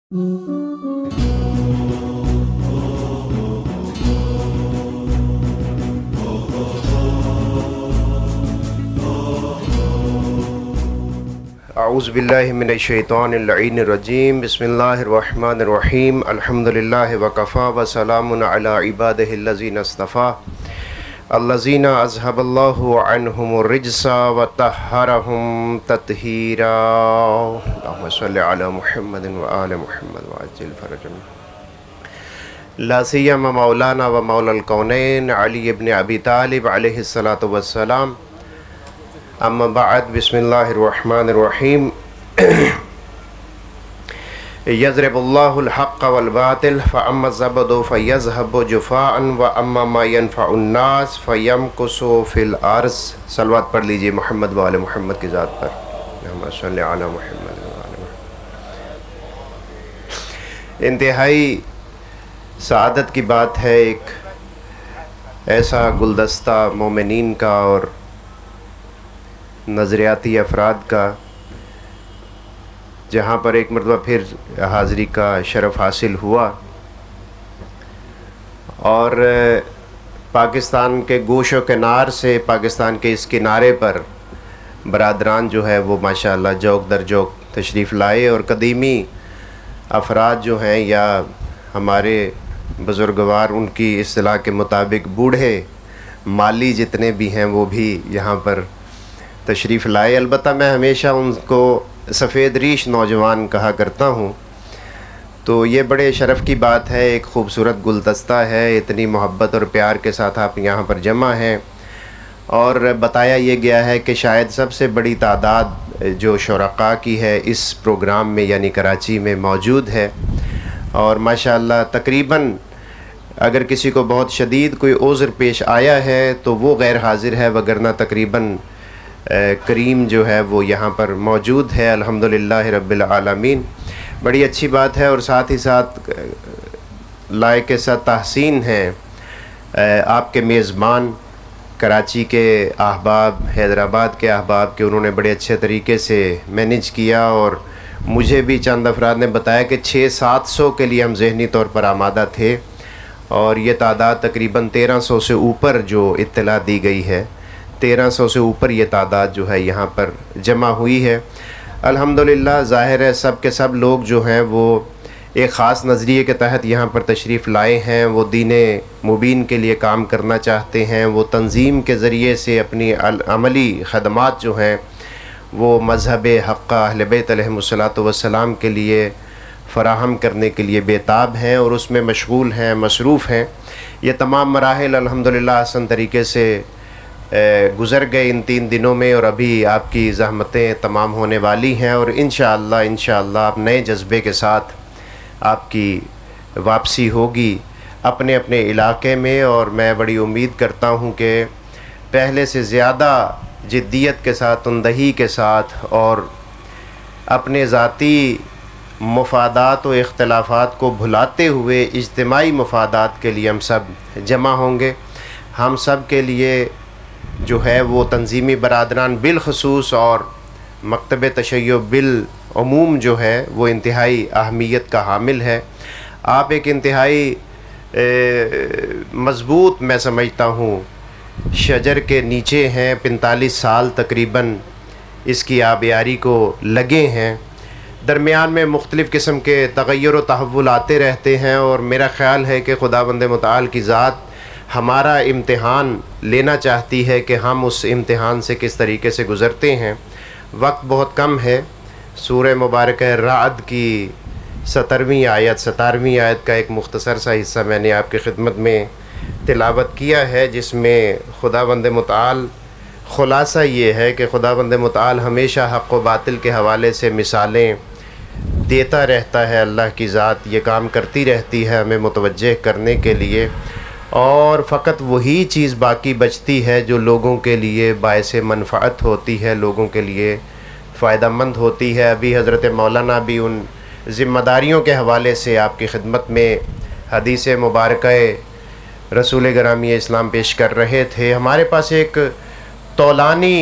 اعوذ باللہ من الشیطان اللعین الرجیم بسم اللہ الرحمن الرحیم الحمدللہ وکفا وسلام علی عبادہ الذین اصطفیٰ الذین اذھب اللہ عنہم الرجس وطہرہم تطہیرا اللہم صلی علی محمد وآل محمد وعجل فرجهم لا سیما مولانا و مولا الکونین علی ابن ابی طالب علیہ السلام اما بعد بسم اللہ الرحمن الرحیم یضرب اللہ الحق والباطل فاما الزبد فیذهب جفاء واما ما ينفع الناس فیمکث فی الارض۔ صلوات پڑھ لیجئے محمد و آل محمد کی ذات پر، اللہم صلی علی محمد و آل محمد۔ انتہائی سعادت کی بات ہے ایک ایسا گلدستہ مومنین کا اور نظریاتی افراد کا جہاں پر ایک مرتبہ پھر حاضری کا شرف حاصل ہوا، اور پاکستان کے گوش و کنار سے پاکستان کے اس کنارے پر برادران جو ہے وہ ماشاءاللہ جوک در جوک تشریف لائے، اور قدیمی افراد جو ہیں یا ہمارے بزرگوار ان کی اصطلاح کے مطابق بوڑھے مالی جتنے بھی ہیں وہ بھی یہاں پر تشریف لائے۔ البتہ میں ہمیشہ ان کو سفید ریش نوجوان کہا کرتا ہوں، تو یہ بڑے شرف کی بات ہے، ایک خوبصورت گلدستہ ہے، اتنی محبت اور پیار کے ساتھ آپ یہاں پر جمع ہیں، اور بتایا یہ گیا ہے کہ شاید سب سے بڑی تعداد جو شرکاء کی ہے اس پروگرام میں یعنی کراچی میں موجود ہے، اور ماشاءاللہ تقریباً اگر کسی کو بہت شدید کوئی عذر پیش آیا ہے تو وہ غیر حاضر ہے، وگرنہ تقریباً کریم جو ہے وہ یہاں پر موجود ہے، الحمدللہ رب العالمین۔ بڑی اچھی بات ہے، اور ساتھ ہی ساتھ لائق ساتھ تحسین ہیں آپ کے میزبان کراچی کے احباب، حیدرآباد کے احباب، کہ انہوں نے بڑے اچھے طریقے سے مینیج کیا، اور مجھے بھی چند افراد نے بتایا کہ 600-700 کے لیے ہم ذہنی طور پر آمادہ تھے، اور یہ تعداد تقریباً 1300 سے اوپر جو اطلاع دی گئی ہے، 1300 سے اوپر یہ تعداد جو ہے یہاں پر جمع ہوئی ہے۔ الحمدللہ ظاہر ہے سب کے سب لوگ جو ہیں وہ ایک خاص نظریے کے تحت یہاں پر تشریف لائے ہیں، وہ دین مبین کے لیے کام کرنا چاہتے ہیں، وہ تنظیم کے ذریعے سے اپنی عملی خدمات جو ہیں وہ مذہب حق اہل بیت علیہم الصلاۃ والسلام کے لیے فراہم کرنے کے لیے بےتاب ہیں، اور اس میں مشغول ہیں، مصروف ہیں۔ یہ تمام مراحل الحمدللہ حسن طریقے سے گزر گئے ان 3 دنوں میں، اور ابھی آپ کی زحمتیں تمام ہونے والی ہیں، اور انشاءاللہ آپ نئے جذبے کے ساتھ آپ کی واپسی ہوگی اپنے اپنے علاقے میں، اور میں بڑی امید کرتا ہوں کہ پہلے سے زیادہ جدیت کے ساتھ، تندہی کے ساتھ، اور اپنے ذاتی مفادات و اختلافات کو بھلاتے ہوئے اجتماعی مفادات کے لیے ہم سب جمع ہوں گے۔ ہم سب کے لیے جو ہے وہ تنظیمی برادران بالخصوص اور مکتب تشیع بالعموم جو ہے وہ انتہائی اہمیت کا حامل ہے۔ آپ ایک انتہائی مضبوط میں سمجھتا ہوں شجر کے نیچے ہیں، 45 سال تقریباً اس کی آبیاری کو لگے ہیں، درمیان میں مختلف قسم کے تغیر و تحول آتے رہتے ہیں، اور میرا خیال ہے کہ خداوند متعال کی ذات ہمارا امتحان لینا چاہتی ہے کہ ہم اس امتحان سے کس طریقے سے گزرتے ہیں۔ وقت بہت کم ہے۔ سورہ مبارکہ رعد کی 17ویں آیت کا ایک مختصر سا حصہ میں نے آپ کی خدمت میں تلاوت کیا ہے، جس میں خداوند متعال خلاصہ یہ ہے کہ خداوند متعال ہمیشہ حق و باطل کے حوالے سے مثالیں دیتا رہتا ہے، اللہ کی ذات یہ کام کرتی رہتی ہے ہمیں متوجہ کرنے کے لیے، اور فقط وہی چیز باقی بچتی ہے جو لوگوں کے لیے باعث منفعت ہوتی ہے، لوگوں کے لیے فائدہ مند ہوتی ہے۔ ابھی حضرت مولانا بھی ان ذمہ داریوں کے حوالے سے آپ کی خدمت میں حدیث مبارکہ رسول گرامی اسلام پیش کر رہے تھے۔ ہمارے پاس ایک طولانی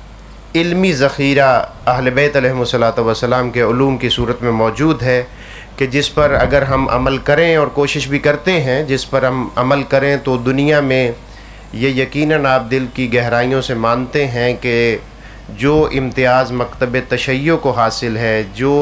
علمی ذخیرہ اہل بیت علیہم الصلاۃ والسلام کے علوم کی صورت میں موجود ہے کہ جس پر اگر ہم عمل کریں اور کوشش بھی کرتے ہیں، جس پر ہم عمل کریں تو دنیا میں یہ یقیناً آپ دل کی گہرائیوں سے مانتے ہیں کہ جو امتیاز مکتب تشیع کو حاصل ہے، جو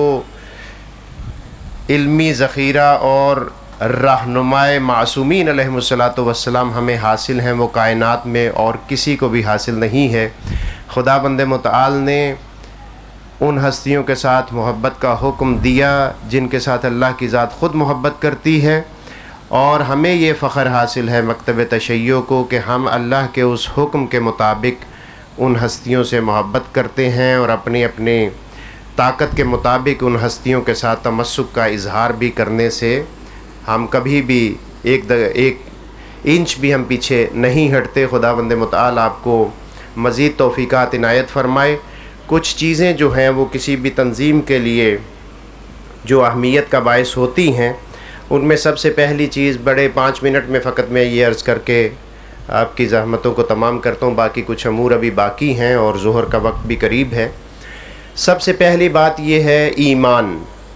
علمی ذخیرہ اور رہنمائے معصومین علیہم الصلاۃ والسلام ہمیں حاصل ہیں، وہ کائنات میں اور کسی کو بھی حاصل نہیں ہے۔ خدا بند متعال نے ان ہستیوں کے ساتھ محبت کا حکم دیا جن کے ساتھ اللہ کی ذات خود محبت کرتی ہے، اور ہمیں یہ فخر حاصل ہے مکتب تشیع کو کہ ہم اللہ کے اس حکم کے مطابق ان ہستیوں سے محبت کرتے ہیں، اور اپنی اپنی طاقت کے مطابق ان ہستیوں کے ساتھ تمسک کا اظہار بھی کرنے سے ہم کبھی بھی ایک انچ بھی ہم پیچھے نہیں ہٹتے۔ خدا بند متعال آپ کو مزید توفیقات عنایت فرمائے۔ کچھ چیزیں جو ہیں وہ کسی بھی تنظیم کے لیے جو اہمیت کا باعث ہوتی ہیں، ان میں سب سے پہلی چیز، بڑے 5 منٹ میں فقط میں یہ عرض کر کے آپ کی زحمتوں کو تمام کرتا ہوں، باقی کچھ امور ابھی باقی ہیں اور ظہر کا وقت بھی قریب ہے۔ سب سے پہلی بات یہ ہے ایمان،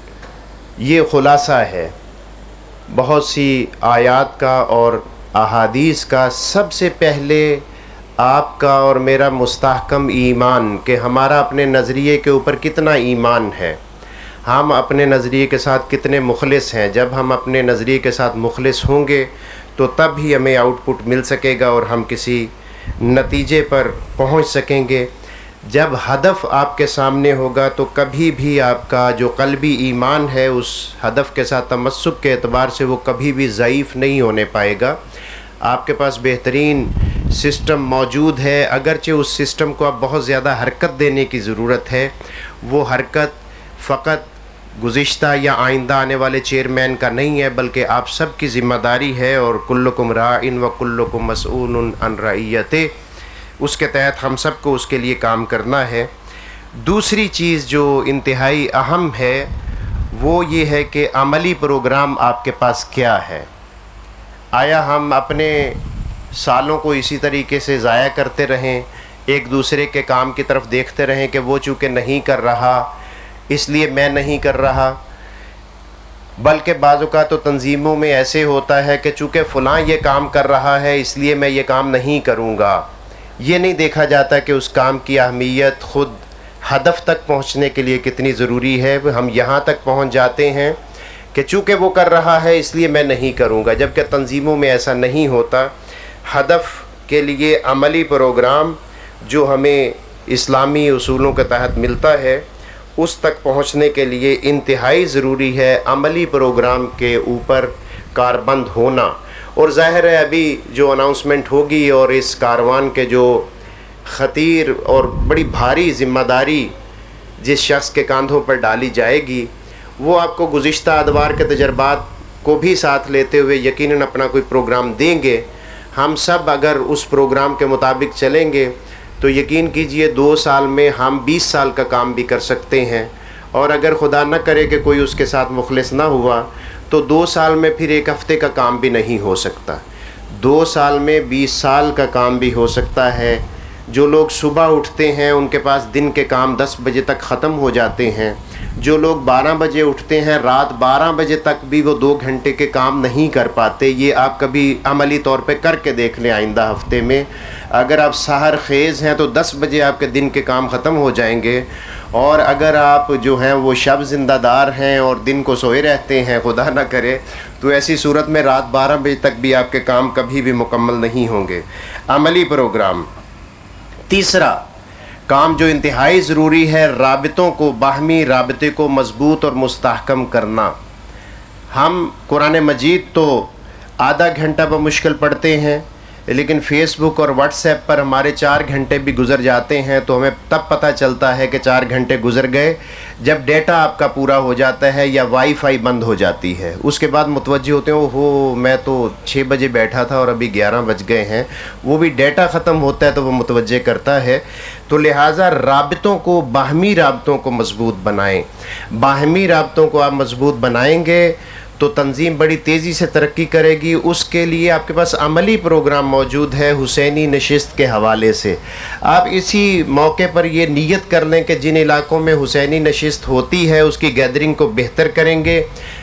یہ خلاصہ ہے بہت سی آیات کا اور احادیث کا۔ سب سے پہلے آپ کا اور میرا مستحکم ایمان، کہ ہمارا اپنے نظریے کے اوپر کتنا ایمان ہے، ہم اپنے نظریے کے ساتھ کتنے مخلص ہیں۔ جب ہم اپنے نظریے کے ساتھ مخلص ہوں گے تو تب ہی ہمیں آؤٹ پٹ مل سکے گا اور ہم کسی نتیجے پر پہنچ سکیں گے۔ جب ہدف آپ کے سامنے ہوگا تو کبھی بھی آپ کا جو قلبی ایمان ہے اس ہدف کے ساتھ تمسک کے اعتبار سے وہ کبھی بھی ضعیف نہیں ہونے پائے گا۔ آپ کے پاس بہترین سسٹم موجود ہے، اگرچہ اس سسٹم کو اب بہت زیادہ حرکت دینے کی ضرورت ہے۔ وہ حرکت فقط گزشتہ یا آئندہ آنے والے چیئرمین کا نہیں ہے، بلکہ آپ سب کی ذمہ داری ہے، اور کلکم راعٍ و کلکم مسئول عن رعیتہ، اس کے تحت ہم سب کو اس کے لیے کام کرنا ہے۔ دوسری چیز جو انتہائی اہم ہے وہ یہ ہے کہ عملی پروگرام آپ کے پاس کیا ہے۔ آیا ہم اپنے سالوں کو اسی طریقے سے ضائع کرتے رہیں، ایک دوسرے کے کام کی طرف دیکھتے رہیں کہ وہ چونکہ نہیں کر رہا اس لیے میں نہیں کر رہا؟ بلکہ بعض اوقات تو تنظیموں میں ایسے ہوتا ہے کہ چونکہ فلاں یہ کام کر رہا ہے اس لیے میں یہ کام نہیں کروں گا۔ یہ نہیں دیکھا جاتا کہ اس کام کی اہمیت خود ہدف تک پہنچنے کے لیے کتنی ضروری ہے۔ ہم یہاں تک پہنچ جاتے ہیں کہ چونکہ وہ کر رہا ہے اس لیے میں نہیں کروں گا، جبکہ تنظیموں میں ایسا نہیں ہوتا۔ ہدف کے لیے عملی پروگرام جو ہمیں اسلامی اصولوں کے تحت ملتا ہے اس تک پہنچنے کے لیے انتہائی ضروری ہے عملی پروگرام کے اوپر کاربند ہونا۔ اور ظاہر ہے ابھی جو اناؤنسمنٹ ہوگی اور اس کاروان کے جو خطیر اور بڑی بھاری ذمہ داری جس شخص کے کاندھوں پر ڈالی جائے گی وہ آپ کو گزشتہ ادوار کے تجربات کو بھی ساتھ لیتے ہوئے یقیناً اپنا کوئی پروگرام دیں گے۔ ہم سب اگر اس پروگرام کے مطابق چلیں گے تو یقین کیجئے 2 سال میں ہم 20 سال کا کام بھی کر سکتے ہیں، اور اگر خدا نہ کرے کہ کوئی اس کے ساتھ مخلص نہ ہوا تو 2 سال میں پھر 1 ہفتے کا کام بھی نہیں ہو سکتا۔ 2 سال میں 20 سال کا کام بھی ہو سکتا ہے۔ جو لوگ صبح اٹھتے ہیں ان کے پاس دن کے کام 10 بجے تک ختم ہو جاتے ہیں۔ جو لوگ 12 بجے اٹھتے ہیں رات 12 بجے تک بھی وہ 2 گھنٹے کے کام نہیں کر پاتے۔ یہ آپ کبھی عملی طور پہ کر کے دیکھ لیں آئندہ ہفتے میں۔ اگر آپ سحر خیز ہیں تو 10 بجے آپ کے دن کے کام ختم ہو جائیں گے، اور اگر آپ جو ہیں وہ شب زندہ دار ہیں اور دن کو سوئے رہتے ہیں خدا نہ کرے، تو ایسی صورت میں رات 12 بجے تک بھی آپ کے کام کبھی بھی مکمل نہیں ہوں گے۔ عملی پروگرام۔ تیسرا کام جو انتہائی ضروری ہے، رابطوں کو، باہمی رابطے کو مضبوط اور مستحکم کرنا۔ ہم قرآن مجید تو آدھا گھنٹہ بمشکل پڑھتے ہیں، لیکن فیس بک اور واٹس ایپ پر ہمارے 4 گھنٹے بھی گزر جاتے ہیں، تو ہمیں تب پتہ چلتا ہے کہ 4 گھنٹے گزر گئے جب ڈیٹا آپ کا پورا ہو جاتا ہے یا وائی فائی بند ہو جاتی ہے۔ اس کے بعد متوجہ ہوتے ہیں اوہو میں تو 6 بجے بیٹھا تھا اور ابھی 11 بج گئے ہیں۔ وہ بھی ڈیٹا ختم ہوتا ہے تو وہ متوجہ کرتا ہے۔ تو لہٰذا رابطوں کو، باہمی رابطوں کو مضبوط بنائیں۔ باہمی رابطوں کو آپ مضبوط بنائیں گے تو تنظیم بڑی تیزی سے ترقی کرے گی۔ اس کے لیے آپ کے پاس عملی پروگرام موجود ہے حسینی نشست کے حوالے سے۔ آپ اسی موقع پر یہ نیت کر لیں کہ جن علاقوں میں حسینی نشست ہوتی ہے اس کی گیدرنگ کو بہتر کریں گے،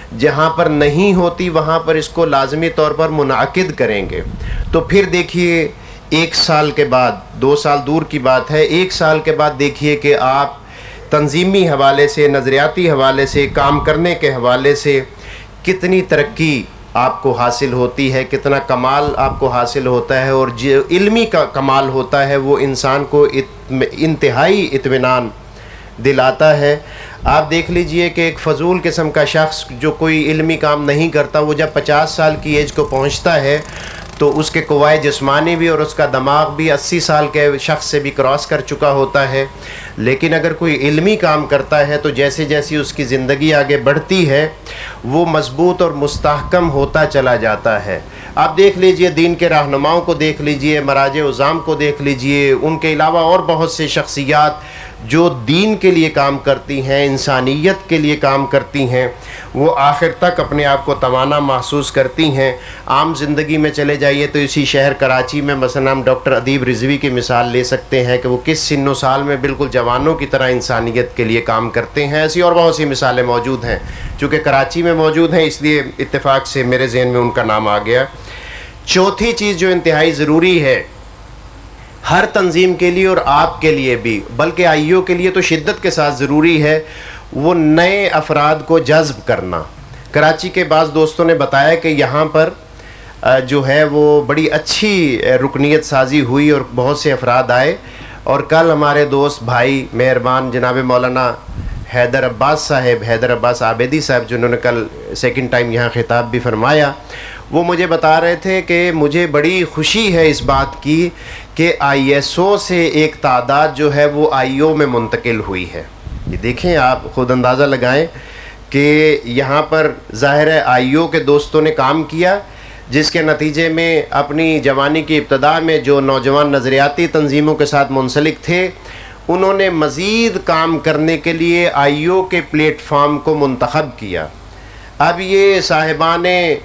جہاں پر نہیں ہوتی وہاں پر اس کو لازمی طور پر منعقد کریں گے. تو پھر دیکھیے 1 سال کے بعد، 2 سال دور کی بات ہے، 1 سال کے بعد دیکھیے کہ آپ تنظیمی حوالے سے، نظریاتی حوالے سے، کام کرنے کے حوالے سے کتنی ترقی آپ کو حاصل ہوتی ہے، کتنا کمال آپ کو حاصل ہوتا ہے، اور جو علمی کا کمال ہوتا ہے وہ انسان کو انتہائی اطمینان دلاتا ہے. آپ دیکھ لیجئے کہ ایک فضول قسم کا شخص جو کوئی علمی کام نہیں کرتا، وہ جب 50 سال کی ایج کو پہنچتا ہے تو اس کے قوائے جسمانی بھی اور اس کا دماغ بھی 80 سال کے شخص سے بھی کراس کر چکا ہوتا ہے. لیکن اگر کوئی علمی کام کرتا ہے تو جیسے جیسی اس کی زندگی آگے بڑھتی ہے وہ مضبوط اور مستحکم ہوتا چلا جاتا ہے. آپ دیکھ لیجئے دین کے رہنماؤں کو دیکھ لیجئے، مراجع عظام کو دیکھ لیجئے، ان کے علاوہ اور بہت سے شخصیات جو دین کے لیے کام کرتی ہیں، انسانیت کے لیے کام کرتی ہیں، وہ آخر تک اپنے آپ کو توانا محسوس کرتی ہیں. عام زندگی میں چلے جائیے تو اسی شہر کراچی میں مثلا ہم ڈاکٹر ادیب رضوی کی مثال لے سکتے ہیں کہ وہ کس سن و سال میں بالکل جوانوں کی طرح انسانیت کے لیے کام کرتے ہیں. ایسی اور بہت سی مثالیں موجود ہیں، چونکہ کراچی میں موجود ہیں اس لیے اتفاق سے میرے ذہن میں ان کا نام آ گیا. چوتھی چیز جو انتہائی ضروری ہے ہر تنظیم کے لیے اور آپ کے لیے بھی، بلکہ آئیو کے لیے تو شدت کے ساتھ ضروری ہے، وہ نئے افراد کو جذب کرنا. کراچی کے بعض دوستوں نے بتایا کہ یہاں پر جو ہے وہ بڑی اچھی رکنیت سازی ہوئی اور بہت سے افراد آئے. اور کل ہمارے دوست بھائی مہربان جناب مولانا حیدر عباس صاحب، حیدر عباس عابدی صاحب، جنہوں نے کل سیکنڈ ٹائم یہاں خطاب بھی فرمایا، وہ مجھے بتا رہے تھے کہ مجھے بڑی خوشی ہے اس بات کی کہ آئی ایس او سے ایک تعداد جو ہے وہ آئی او میں منتقل ہوئی ہے. یہ دیکھیں، آپ خود اندازہ لگائیں کہ یہاں پر ظاہر ہے آئی او کے دوستوں نے کام کیا، جس کے نتیجے میں اپنی جوانی کی ابتدا میں جو نوجوان نظریاتی تنظیموں کے ساتھ منسلک تھے انہوں نے مزید کام کرنے کے لیے آئی او کے پلیٹ فارم کو منتخب کیا. اب یہ صاحبان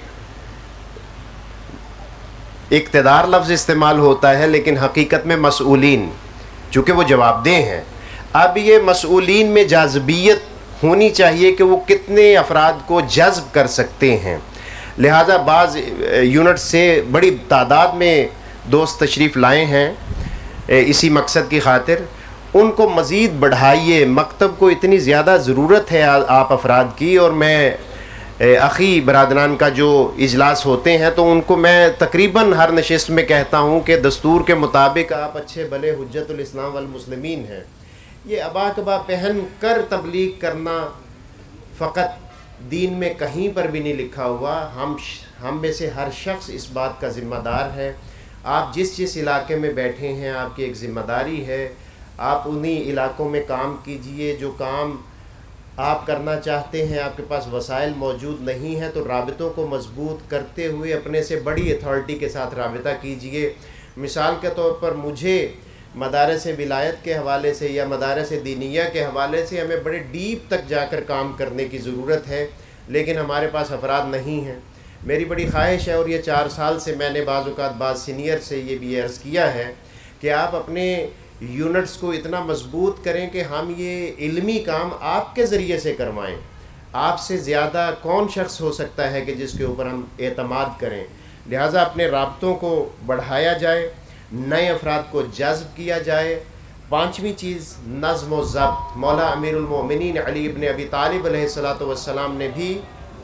اقتدار لفظ استعمال ہوتا ہے لیکن حقیقت میں مسئولین، چونکہ وہ جواب دہ ہیں. اب یہ مسئولین میں جاذبیت ہونی چاہیے کہ وہ کتنے افراد کو جذب کر سکتے ہیں. لہذا بعض یونٹ سے بڑی تعداد میں دوست تشریف لائے ہیں اسی مقصد کی خاطر. ان کو مزید بڑھائیے، مکتب کو اتنی زیادہ ضرورت ہے آپ افراد کی. اور میں اخی برادران کا جو اجلاس ہوتے ہیں تو ان کو میں تقریباً ہر نشست میں کہتا ہوں کہ دستور کے مطابق آپ اچھے بھلے حجت الاسلام والمسلمین ہیں. یہ ابا کبا پہن کر تبلیغ کرنا فقط دین میں کہیں پر بھی نہیں لکھا ہوا. ہم میں سے ہر شخص اس بات کا ذمہ دار ہے. آپ جس علاقے میں بیٹھے ہیں آپ کی ایک ذمہ داری ہے، آپ انہی علاقوں میں کام کیجئے جو کام آپ کرنا چاہتے ہیں. آپ کے پاس وسائل موجود نہیں ہیں تو رابطوں کو مضبوط کرتے ہوئے اپنے سے بڑی اتھارٹی کے ساتھ رابطہ کیجئے. مثال کے طور پر مجھے مدارس ولایت کے حوالے سے یا مدارس دینیہ کے حوالے سے ہمیں بڑے ڈیپ تک جا کر کام کرنے کی ضرورت ہے، لیکن ہمارے پاس افراد نہیں ہیں. میری بڑی خواہش ہے، اور یہ 4 سال سے میں نے بعض اوقات بعض سینئر سے یہ بھی عرض کیا ہے کہ آپ اپنے یونٹس کو اتنا مضبوط کریں کہ ہم یہ علمی کام آپ کے ذریعے سے کروائیں. آپ سے زیادہ کون شخص ہو سکتا ہے کہ جس کے اوپر ہم اعتماد کریں. لہٰذا اپنے رابطوں کو بڑھایا جائے، نئے افراد کو جذب کیا جائے. 5ویں چیز نظم و ضبط. مولا امیر المومنین علی ابن ابی طالب علیہ السلام نے بھی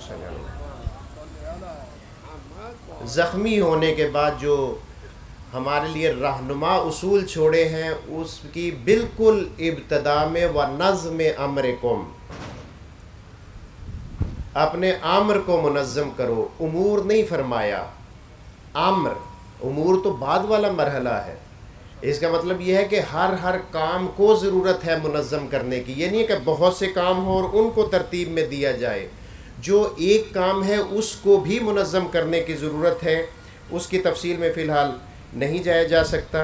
زخمی ہونے کے بعد جو ہمارے لیے رہنما اصول چھوڑے ہیں اس کی بالکل ابتدا میں وَنَظْمِ أَمْرِكُمْ، اپنے امر کو منظم کرو. امور نہیں فرمایا، امر. امور تو بعد والا مرحلہ ہے. اس کا مطلب یہ ہے کہ ہر کام کو ضرورت ہے منظم کرنے کی. یہ نہیں ہے کہ بہت سے کام ہوں اور ان کو ترتیب میں دیا جائے. جو ایک کام ہے اس کو بھی منظم کرنے کی ضرورت ہے. اس کی تفصیل میں فی الحال نہیں جایا جا سکتا.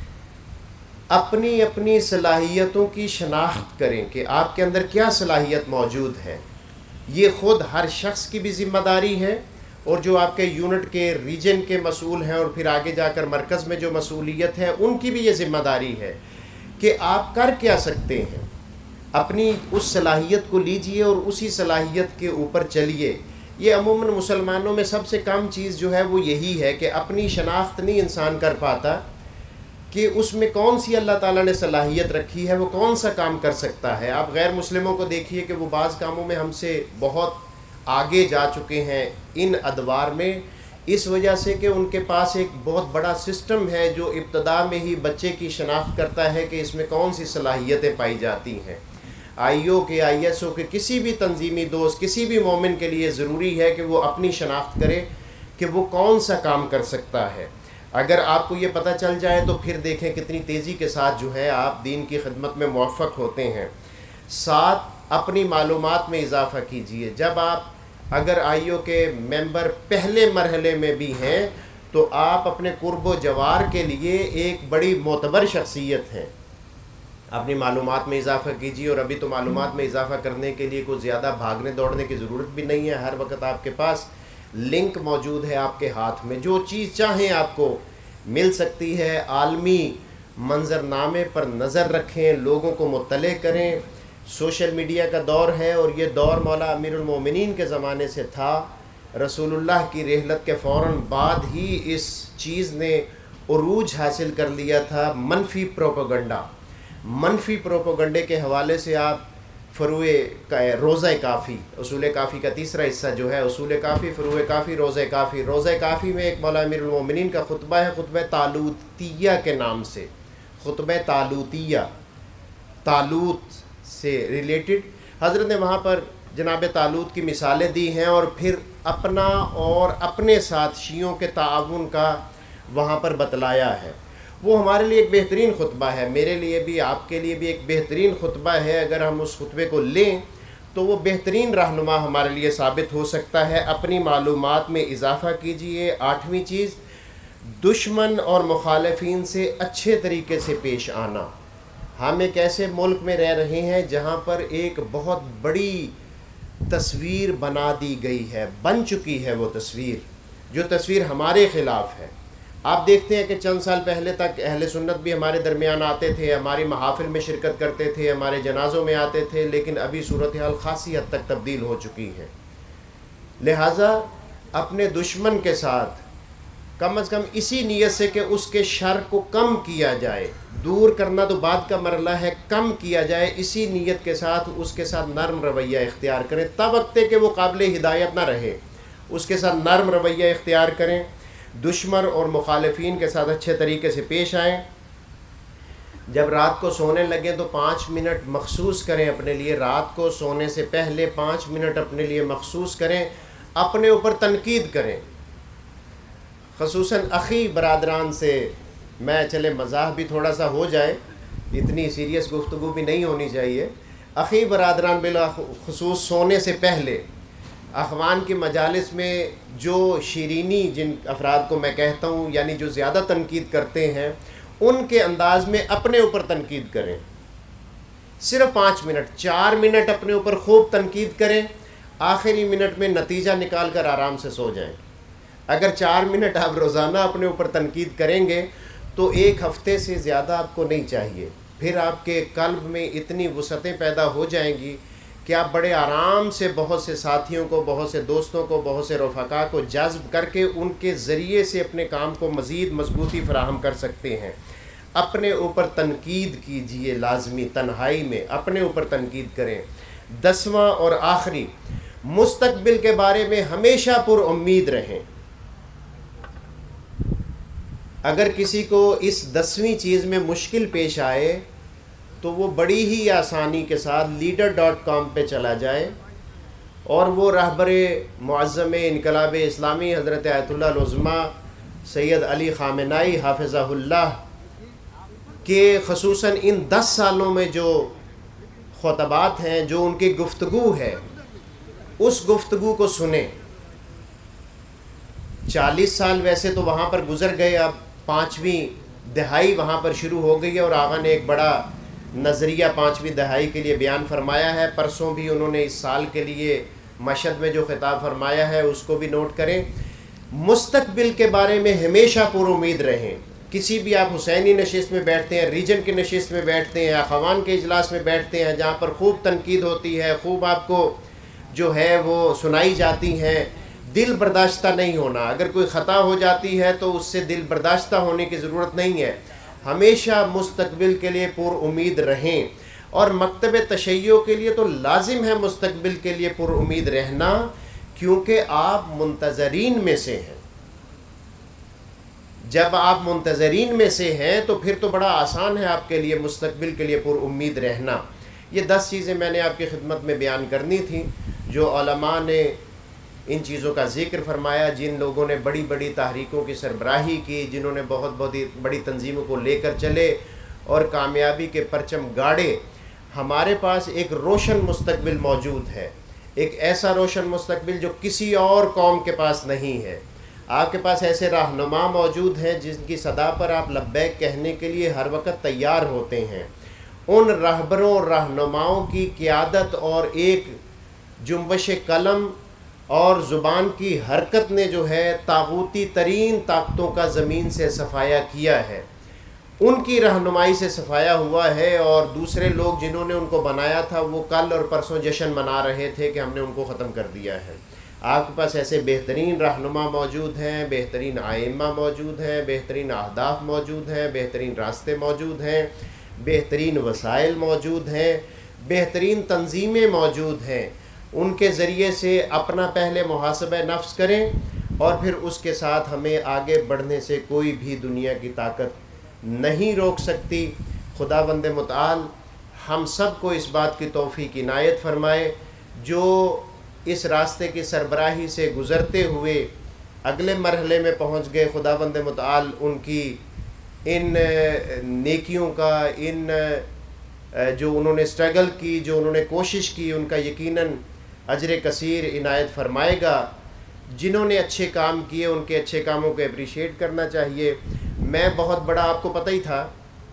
اپنی صلاحیتوں کی شناخت کریں کہ آپ کے اندر کیا صلاحیت موجود ہے. یہ خود ہر شخص کی بھی ذمہ داری ہے، اور جو آپ کے یونٹ کے ریجن کے مسئول ہیں اور پھر آگے جا کر مرکز میں جو مسئولیت ہے ان کی بھی یہ ذمہ داری ہے کہ آپ کر کیا سکتے ہیں. اپنی اس صلاحیت کو لیجئے اور اسی صلاحیت کے اوپر چلیے. یہ عموماً مسلمانوں میں سب سے کم چیز جو ہے وہ یہی ہے کہ اپنی شناخت نہیں انسان کر پاتا کہ اس میں کون سی اللہ تعالیٰ نے صلاحیت رکھی ہے، وہ کون سا کام کر سکتا ہے. آپ غیر مسلموں کو دیکھیے کہ وہ بعض کاموں میں ہم سے بہت آگے جا چکے ہیں ان ادوار میں، اس وجہ سے کہ ان کے پاس ایک بہت بڑا سسٹم ہے جو ابتدا میں ہی بچے کی شناخت کرتا ہے کہ اس میں کون سی صلاحیتیں پائی جاتی ہیں. آئی او کے، آئی ایس او کے، کسی بھی تنظیمی دوست، کسی بھی مومن کے لیے ضروری ہے کہ وہ اپنی شناخت کرے کہ وہ کون سا کام کر سکتا ہے. اگر آپ کو یہ پتہ چل جائے تو پھر دیکھیں کتنی تیزی کے ساتھ جو ہے آپ دین کی خدمت میں موفق ہوتے ہیں. ساتھ اپنی معلومات میں اضافہ کیجئے. جب آپ اگر آئی او کے ممبر پہلے مرحلے میں بھی ہیں تو آپ اپنے قرب و جوار کے لیے ایک بڑی معتبر شخصیت ہیں. اپنی معلومات میں اضافہ کیجیے. اور ابھی تو معلومات میں اضافہ کرنے کے لیے کوئی زیادہ بھاگنے دوڑنے کی ضرورت بھی نہیں ہے. ہر وقت آپ کے پاس لنک موجود ہے آپ کے ہاتھ میں، جو چیز چاہیں آپ کو مل سکتی ہے. عالمی منظرنامے پر نظر رکھیں، لوگوں کو مطلع کریں. سوشل میڈیا کا دور ہے اور یہ دور مولا امیر المومنین کے زمانے سے تھا. رسول اللہ کی رحلت کے فوراً بعد ہی اس چیز نے عروج حاصل کر لیا تھا. منفی پروپیگنڈے کے حوالے سے آپ فروع روزہ کافی، اصول کافی کا تیسرا حصہ جو ہے اصول کافی، فروع کافی، روزہ کافی. روزہ کافی میں ایک مولا امیر المومنین کا خطبہ ہے، خطبہ طالوتیہ کے نام سے. خطبہ طالوتیہ، طالوت سے ریلیٹڈ حضرت نے وہاں پر جناب طالوت کی مثالیں دی ہیں اور پھر اپنا اور اپنے ساتھ شیعوں کے تعاون کا وہاں پر بتلایا ہے. وہ ہمارے لیے ایک بہترین خطبہ ہے، میرے لیے بھی، آپ کے لیے بھی ایک بہترین خطبہ ہے. اگر ہم اس خطبے کو لیں تو وہ بہترین رہنما ہمارے لیے ثابت ہو سکتا ہے. اپنی معلومات میں اضافہ کیجئے. 8ویں چیز، دشمن اور مخالفین سے اچھے طریقے سے پیش آنا. ہم ایک ایسے ملک میں رہ رہے ہیں جہاں پر ایک بہت بڑی تصویر بنا دی گئی ہے، بن چکی ہے وہ تصویر، جو تصویر ہمارے خلاف ہے. آپ دیکھتے ہیں کہ چند سال پہلے تک اہل سنت بھی ہمارے درمیان آتے تھے، ہماری محافل میں شرکت کرتے تھے، ہمارے جنازوں میں آتے تھے، لیکن ابھی صورتحال خاصی حد تک تبدیل ہو چکی ہے. لہٰذا اپنے دشمن کے ساتھ کم از کم اسی نیت سے کہ اس کے شر کو کم کیا جائے، دور کرنا تو بعد کا مرحلہ ہے، کم کیا جائے، اسی نیت کے ساتھ اس کے ساتھ نرم رویہ اختیار کریں. تب وقت کہ وہ قابل ہدایت نہ رہے، اس کے ساتھ نرم رویہ اختیار کریں. دشمن اور مخالفین کے ساتھ اچھے طریقے سے پیش آئیں. جب رات کو سونے لگیں تو 5 منٹ مخصوص کریں اپنے لیے. رات کو سونے سے پہلے 5 منٹ اپنے لیے مخصوص کریں. اپنے اوپر تنقید کریں، خصوصاً اخی برادران سے. میں چلے مزاح بھی تھوڑا سا ہو جائے، اتنی سیریس گفتگو بھی نہیں ہونی چاہیے. اخی برادران بالخصوص سونے سے پہلے اخوان کی مجالس میں جو شیرینی جن افراد کو میں کہتا ہوں، یعنی جو زیادہ تنقید کرتے ہیں، ان کے انداز میں اپنے اوپر تنقید کریں. صرف 5 منٹ، 4 منٹ اپنے اوپر خوب تنقید کریں. آخری منٹ میں نتیجہ نکال کر آرام سے سو جائیں. اگر 4 منٹ آپ روزانہ اپنے اوپر تنقید کریں گے تو 1 ہفتے سے زیادہ آپ کو نہیں چاہیے. پھر آپ کے قلب میں اتنی وسعتیں پیدا ہو جائیں گی کہ آپ بڑے آرام سے بہت سے ساتھیوں کو، بہت سے دوستوں کو، بہت سے رفقا کو جذب کر کے ان کے ذریعے سے اپنے کام کو مزید مضبوطی فراہم کر سکتے ہیں. اپنے اوپر تنقید کیجئے، لازمی تنہائی میں اپنے اوپر تنقید کریں. 10واں اور آخری، مستقبل کے بارے میں ہمیشہ پر امید رہیں. اگر کسی کو اس 10ویں چیز میں مشکل پیش آئے تو وہ بڑی ہی آسانی کے ساتھ leader.com پہ چلا جائے اور وہ رہبر معظم انقلاب اسلامی حضرت آیت اللہ العظمیٰ سید علی خامنائی حافظہ اللہ کے خصوصاً ان 10 سالوں میں جو خطبات ہیں، جو ان کی گفتگو ہے، اس گفتگو کو سنیں. 40 سال ویسے تو وہاں پر گزر گئے، اب 5ویں دہائی وہاں پر شروع ہو گئی ہے اور آقا نے ایک بڑا نظریہ 5ویں دہائی کے لیے بیان فرمایا ہے. پرسوں بھی انہوں نے اس سال کے لیے مشہد میں جو خطاب فرمایا ہے اس کو بھی نوٹ کریں. مستقبل کے بارے میں ہمیشہ پر امید رہیں کسی بھی آپ حسینی نشست میں بیٹھتے ہیں، ریجن کے نشست میں بیٹھتے ہیں، اخوان کے اجلاس میں بیٹھتے ہیں جہاں پر خوب تنقید ہوتی ہے، خوب آپ کو جو ہے وہ سنائی جاتی ہیں، دل برداشتہ نہیں ہونا. اگر کوئی خطا ہو جاتی ہے تو اس سے دل برداشتہ ہونے کی ضرورت نہیں ہے. ہمیشہ مستقبل کے لیے پر امید رہیں، اور مکتب تشیع کے لیے تو لازم ہے مستقبل کے لیے پر امید رہنا، کیونکہ آپ منتظرین میں سے ہیں. جب آپ منتظرین میں سے ہیں تو پھر تو بڑا آسان ہے آپ کے لیے مستقبل کے لیے پر امید رہنا. یہ 10 چیزیں میں نے آپ کی خدمت میں بیان کرنی تھیں جو علماء نے ان چیزوں کا ذکر فرمایا، جن لوگوں نے بڑی بڑی تحریکوں کی سربراہی کی، جنہوں نے بہت بڑی تنظیموں کو لے کر چلے اور کامیابی کے پرچم گاڑے. ہمارے پاس ایک روشن مستقبل موجود ہے، ایک ایسا روشن مستقبل جو کسی اور قوم کے پاس نہیں ہے. آپ کے پاس ایسے رہنما موجود ہیں جن کی صدا پر آپ لبیک کہنے کے لیے ہر وقت تیار ہوتے ہیں. ان رہبروں رہنماؤں کی قیادت اور ایک جنبش قلم اور زبان کی حرکت نے جو ہے طاغوتی ترین طاقتوں کا زمین سے صفایا کیا ہے. ان کی رہنمائی سے صفایا ہوا ہے، اور دوسرے لوگ جنہوں نے ان کو بنایا تھا وہ کل اور پرسوں جشن منا رہے تھے کہ ہم نے ان کو ختم کر دیا ہے. آپ کے پاس ایسے بہترین رہنما موجود ہیں، بہترین ائمہ موجود ہیں، بہترین اہداف موجود ہیں، بہترین راستے موجود ہیں، بہترین وسائل موجود ہیں، بہترین تنظیمیں موجود ہیں. ان کے ذریعے سے اپنا پہلے محاسبہ نفس کریں، اور پھر اس کے ساتھ ہمیں آگے بڑھنے سے کوئی بھی دنیا کی طاقت نہیں روک سکتی. خداوند متعال ہم سب کو اس بات کی توفیق عنایت فرمائے. جو اس راستے کی سربراہی سے گزرتے ہوئے اگلے مرحلے میں پہنچ گئے، خداوند متعال ان کی ان نیکیوں کا، ان جو انہوں نے سٹرگل کی، جو انہوں نے کوشش کی، ان کا یقیناً اجر کثیر عنایت فرمائے گا. جنہوں نے اچھے کام کیے ان کے اچھے کاموں کو اپریشیٹ کرنا چاہیے. میں بہت بڑا، آپ کو پتہ ہی تھا،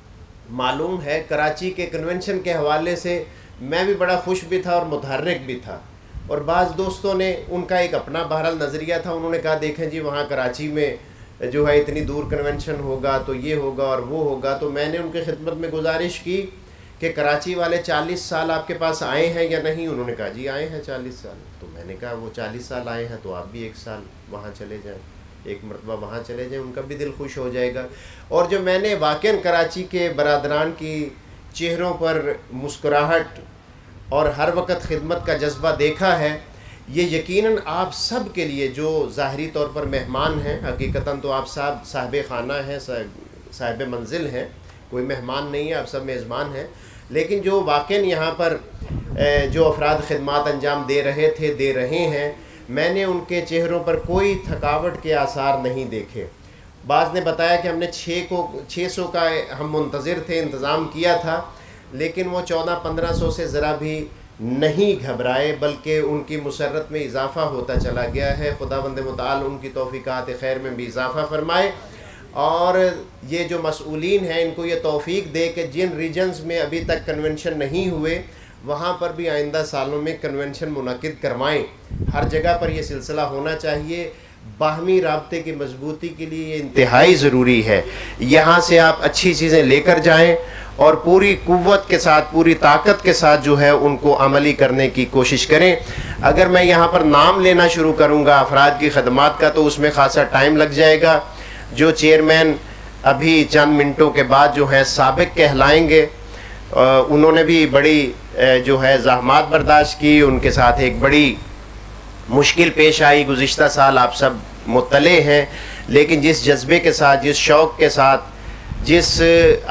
معلوم ہے، کراچی کے کنونشن کے حوالے سے میں بھی بڑا خوش بھی تھا اور متحرک بھی تھا. اور بعض دوستوں نے ان کا ایک اپنا بہرحال نظریہ تھا، انہوں نے کہا دیکھیں جی وہاں کراچی میں جو ہے اتنی دور کنونشن ہوگا تو یہ ہوگا اور وہ ہوگا. تو میں نے ان کی خدمت میں گزارش کی کہ کراچی والے 40 سال آپ کے پاس آئے ہیں یا نہیں؟ انہوں نے کہا جی آئے ہیں 40 سال. تو میں نے کہا وہ 40 سال آئے ہیں تو آپ بھی 1 سال وہاں چلے جائیں، 1 مرتبہ وہاں چلے جائیں، ان کا بھی دل خوش ہو جائے گا. اور جو میں نے واقعاً کراچی کے برادران کی چہروں پر مسکراہٹ اور ہر وقت خدمت کا جذبہ دیکھا ہے، یہ یقیناً آپ سب کے لیے جو ظاہری طور پر مہمان ہیں، حقیقتاً تو آپ صاحب خانہ ہیں، صاحب منزل ہیں، کوئی مہمان نہیں ہے، آپ سب میزبان ہیں. لیکن جو واقعاً یہاں پر جو افراد خدمات انجام دے رہے تھے، دے رہے ہیں، میں نے ان کے چہروں پر کوئی تھکاوٹ کے آثار نہیں دیکھے. بعض نے بتایا کہ ہم نے 600 کا ہم منتظر تھے، انتظام کیا تھا، لیکن وہ 1400-1500 سے ذرا بھی نہیں گھبرائے، بلکہ ان کی مسرت میں اضافہ ہوتا چلا گیا ہے. خداوند متعال ان کی توفیقات خیر میں بھی اضافہ فرمائے، اور یہ جو مسئولین ہیں ان کو یہ توفیق دے کہ جن ریجنز میں ابھی تک کنونشن نہیں ہوئے وہاں پر بھی آئندہ سالوں میں کنونشن منعقد کروائیں. ہر جگہ پر یہ سلسلہ ہونا چاہیے. باہمی رابطے کی مضبوطی کے لیے یہ انتہائی ضروری ہے. یہاں سے آپ اچھی چیزیں لے کر جائیں اور پوری قوت کے ساتھ، پوری طاقت کے ساتھ جو ہے ان کو عملی کرنے کی کوشش کریں. اگر میں یہاں پر نام لینا شروع کروں گا افراد کی خدمات کا تو اس میں خاصا ٹائم لگ جائے گا. جو چیئرمین ابھی چند منٹوں کے بعد جو ہیں سابق کہلائیں گے، انہوں نے بھی بڑی جو ہے زحمات برداشت کی، ان کے ساتھ ایک بڑی مشکل پیش آئی. گزشتہ سال آپ سب مطلع ہیں، لیکن جس جذبے کے ساتھ، جس شوق کے ساتھ، جس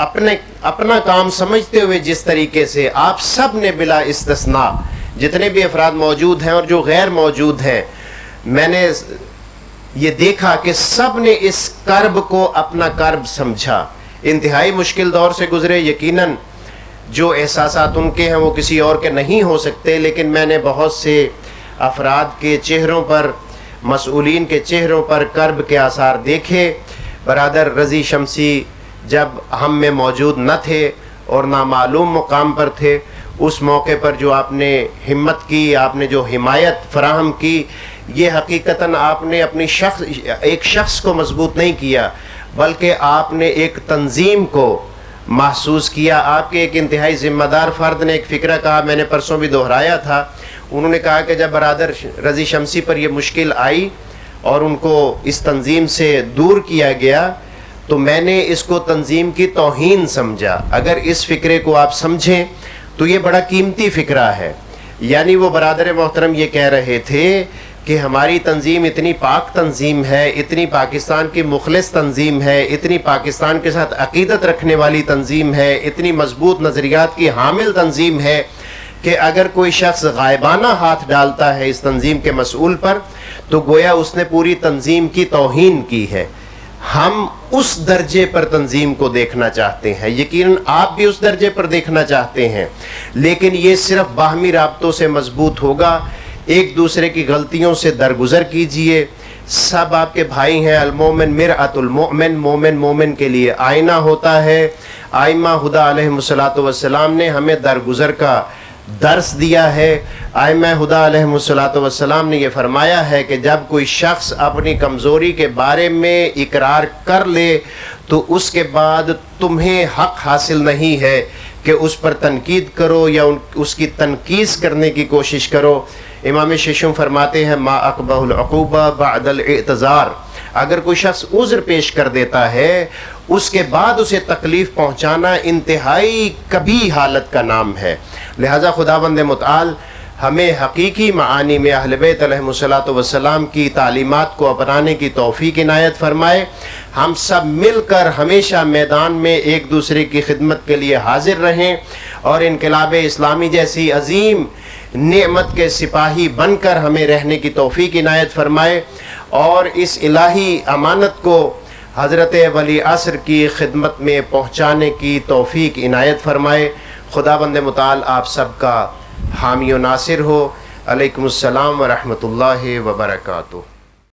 اپنا کام سمجھتے ہوئے جس طریقے سے آپ سب نے بلا استثناء جتنے بھی افراد موجود ہیں اور جو غیر موجود ہیں، میں نے یہ دیکھا کہ سب نے اس کرب کو اپنا کرب سمجھا. انتہائی مشکل دور سے گزرے. یقیناً جو احساسات ان کے ہیں وہ کسی اور کے نہیں ہو سکتے، لیکن میں نے بہت سے افراد کے چہروں پر، مسئولین کے چہروں پر کرب کے آثار دیکھے. برادر رضی شمسی جب ہم میں موجود نہ تھے اور نامعلوم مقام پر تھے، اس موقع پر جو آپ نے ہمت کی، آپ نے جو حمایت فراہم کی، یہ حقیقتاً آپ نے اپنی ایک شخص کو مضبوط نہیں کیا، بلکہ آپ نے ایک تنظیم کو محسوس کیا. آپ کے ایک انتہائی ذمہ دار فرد نے ایک فکرہ کہا, میں نے پرسوں بھی دہرایا تھا. انہوں نے کہا کہ جب برادر رضی شمسی پر یہ مشکل آئی اور ان کو اس تنظیم سے دور کیا گیا تو میں نے اس کو تنظیم کی توہین سمجھا. اگر اس فکرے کو آپ سمجھیں تو یہ بڑا قیمتی فکرہ ہے. یعنی وہ برادر محترم یہ کہہ رہے تھے کہ ہماری تنظیم اتنی پاک تنظیم ہے, اتنی پاکستان کی مخلص تنظیم ہے, اتنی پاکستان کے ساتھ عقیدت رکھنے والی تنظیم ہے, اتنی مضبوط نظریات کی حامل تنظیم ہے کہ اگر کوئی شخص غائبانہ ہاتھ ڈالتا ہے اس تنظیم کے مسئول پر تو گویا اس نے پوری تنظیم کی توہین کی ہے. ہم اس درجے پر تنظیم کو دیکھنا چاہتے ہیں, یقیناً آپ بھی اس درجے پر دیکھنا چاہتے ہیں, لیکن یہ صرف باہمی رابطوں سے مضبوط ہوگا. ایک دوسرے کی غلطیوں سے درگزر کیجئے. سب آپ کے بھائی ہیں. المومن مرآت المؤمن, مومن مومن کے لیے آئینہ ہوتا ہے. آئمہ ہدا علیہ السلام نے ہمیں درگزر کا درس دیا ہے. آئمہ ہدا علیہ السلام نے یہ فرمایا ہے کہ جب کوئی شخص اپنی کمزوری کے بارے میں اقرار کر لے تو اس کے بعد تمہیں حق حاصل نہیں ہے کہ اس پر تنقید کرو یا اس کی تنقیص کرنے کی کوشش کرو. امام ششم فرماتے ہیں ما اقبح العقوبہ بعد الاعتذار. اگر کوئی شخص عذر پیش کر دیتا ہے اس کے بعد اسے تکلیف پہنچانا انتہائی کبھی حالت کا نام ہے. لہذا خداوند متعال ہمیں حقیقی معانی میں اہل بیت علیہ السلام کی تعلیمات کو اپنانے کی توفیق عنایت فرمائے. ہم سب مل کر ہمیشہ میدان میں ایک دوسرے کی خدمت کے لیے حاضر رہیں اور انقلاب اسلامی جیسی عظیم نعمت کے سپاہی بن کر ہمیں رہنے کی توفیق عنایت فرمائے اور اس الہی امانت کو حضرت ولی عصر کی خدمت میں پہنچانے کی توفیق عنایت فرمائے. خداوند متعال آپ سب کا حامی و ناصر ہو. علیکم السلام ورحمۃ اللہ وبرکاتہ.